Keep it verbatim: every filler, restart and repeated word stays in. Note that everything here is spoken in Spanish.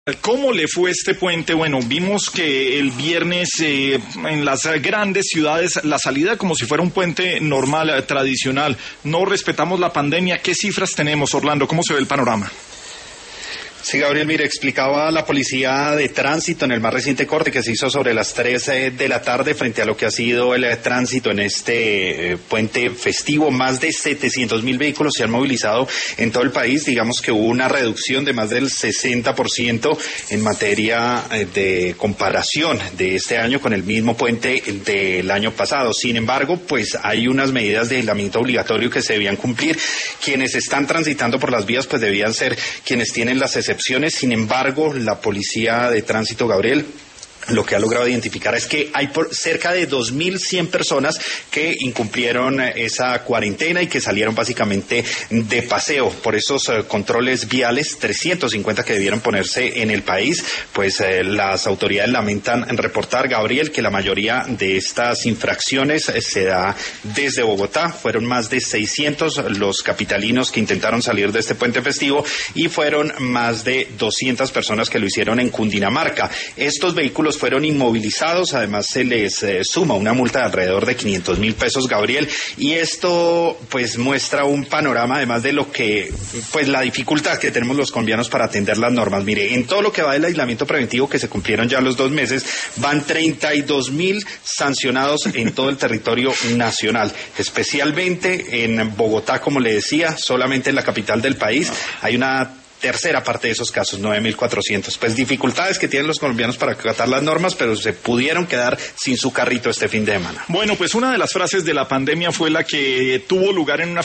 ¿Cómo le fue este puente? Bueno, vimos que el viernes eh, en las grandes ciudades la salida como si fuera un puente normal, eh, tradicional. No respetamos la pandemia. ¿Qué cifras tenemos, Orlando? ¿Cómo se ve el panorama? Sí, Gabriel, mire, explicaba la policía de tránsito en el más reciente corte que se hizo sobre las tres de la tarde frente a lo que ha sido el tránsito en este eh, puente festivo. Más de setecientos mil vehículos se han movilizado en todo el país. Digamos que hubo una reducción de más del sesenta por ciento en materia eh, de comparación de este año con el mismo puente del año pasado. Sin embargo, pues hay unas medidas de aislamiento obligatorio que se debían cumplir. Quienes están transitando por las vías, pues debían ser quienes tienen las excepciones. Sin embargo, la policía de tránsito, Gabriel, lo que ha logrado identificar es que hay por cerca de dos mil cien personas que incumplieron esa cuarentena y que salieron básicamente de paseo. Por esos uh, controles viales, trescientos cincuenta que debieron ponerse en el país, pues eh, las autoridades lamentan reportar, Gabriel, que la mayoría de estas infracciones eh, se da desde Bogotá. Fueron más de seiscientos los capitalinos que intentaron salir de este puente festivo y fueron más de doscientas personas que lo hicieron en Cundinamarca. Estos vehículos fueron inmovilizados, además se les eh, suma una multa de alrededor de quinientos mil pesos, Gabriel, y esto pues muestra un panorama además de lo que, pues la dificultad que tenemos los colombianos para atender las normas. Mire, en todo lo que va del aislamiento preventivo, que se cumplieron ya los dos meses, van treinta y dos mil sancionados en todo el territorio nacional, especialmente en Bogotá, como le decía, solamente en la capital del país hay una tercera parte de esos casos, nueve mil cuatrocientos. Pues dificultades que tienen los colombianos para acatar las normas, pero se pudieron quedar sin su carrito este fin de semana. Bueno, pues una de las frases de la pandemia fue la que tuvo lugar en una